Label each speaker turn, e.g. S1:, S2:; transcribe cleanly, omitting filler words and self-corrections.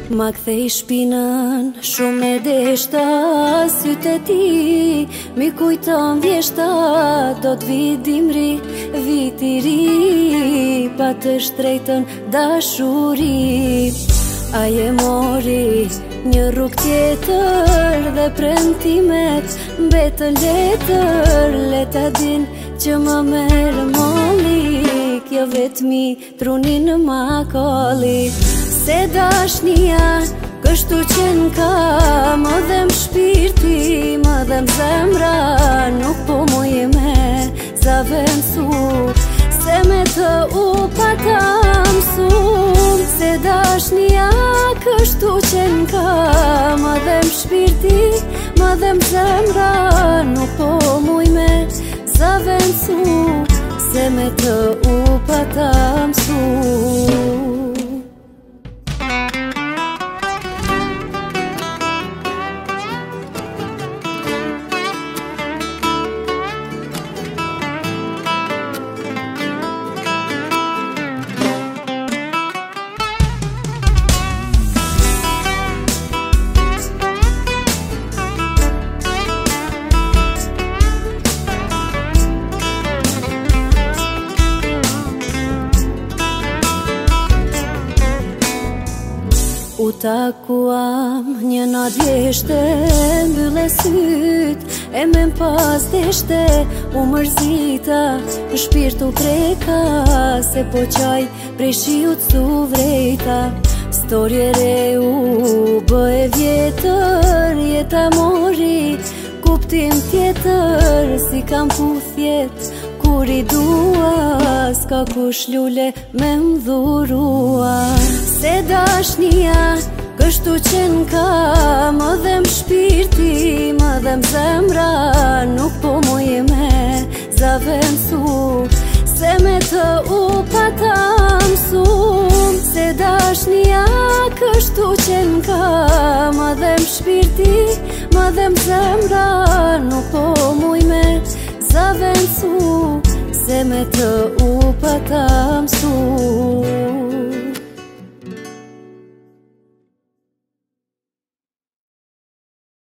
S1: Ma kthej shpinën shumë me deshta, sytë e ti mi kujton vjeshta. Do t'vi dimri, viti ri, pa të shtrejtën dashuri. Aje mori një rrug tjetër dhe premtimet mbetën letër. Leta din që më merë molli, kjo vetmi trunin ma kolli. Se dashnia kështu qenë ka, më dhem shpirti, më dhem zemra. Nuk po muj me zavendësu, se me të u pata mësu. Se dashnia kështu qenë ka, më dhem shpirti, më dhem zemra. Nuk po muj me zavendësu, se me të u pata mësu. U takuam një natë vjeshte, mbylle syt, e me m'pas deshte. U mërzita, në shpirt u preka, se po qaj prej shiut su vrejta. Storje re u bëhe vjetër, jeta mori kuptim tjetër. Si kam puthjet, kur i dua, s'ka kush lule me m'dhurua. Se dashnia kështu qenë ka, më dhem shpirti, më dhem zemra. Nuk po muj me zavendësu, se me të u pata mësu. Se dashnia kështu qenë ka, më dhem shpirti, më dhem zemra. Nuk po muj me zavendësu, se me të u pata mësu.